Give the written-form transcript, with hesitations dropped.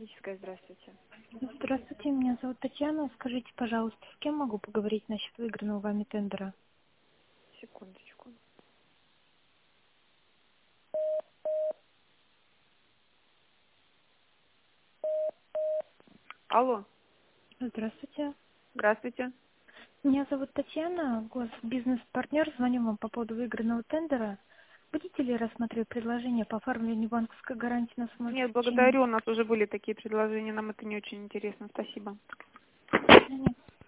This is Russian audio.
юридическая, здравствуйте. Здравствуйте, меня зовут Татьяна. Скажите, пожалуйста, с кем могу поговорить насчет выигранного вами тендера? Секундочку. Алло, Здравствуйте. здравствуйте. Меня зовут Татьяна, госбизнес-партнер. Звоню вам по поводу выигранного тендера. Будете ли рассматривать предложение по оформлению банковской гарантии на сумму Нет, обеспечения? благодарю, у нас уже были такие предложения, нам это не очень интересно, спасибо.